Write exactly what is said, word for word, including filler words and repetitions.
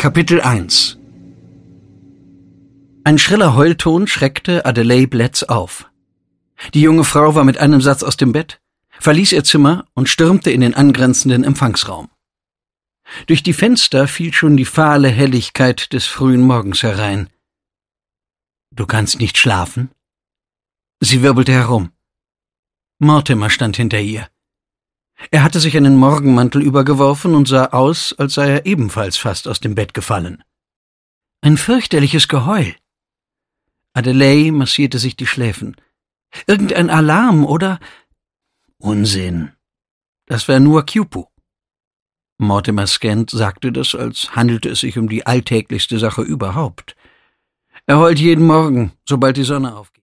Kapitel eins. Ein schriller Heulton schreckte Adelaide Bletz auf. Die junge Frau war mit einem Satz aus dem Bett, verließ ihr Zimmer und stürmte in den angrenzenden Empfangsraum. Durch die Fenster fiel schon die fahle Helligkeit des frühen Morgens herein. »Du kannst nicht schlafen?« Sie wirbelte herum. Mortimer stand hinter ihr. Er hatte sich einen Morgenmantel übergeworfen und sah aus, als sei er ebenfalls fast aus dem Bett gefallen. Ein fürchterliches Geheul. Adelaide massierte sich die Schläfen. Irgendein Alarm, oder? Unsinn. Das war nur Kyupu. Mortimer Scant sagte das, als handelte es sich um die alltäglichste Sache überhaupt. Er heult jeden Morgen, sobald die Sonne aufgeht.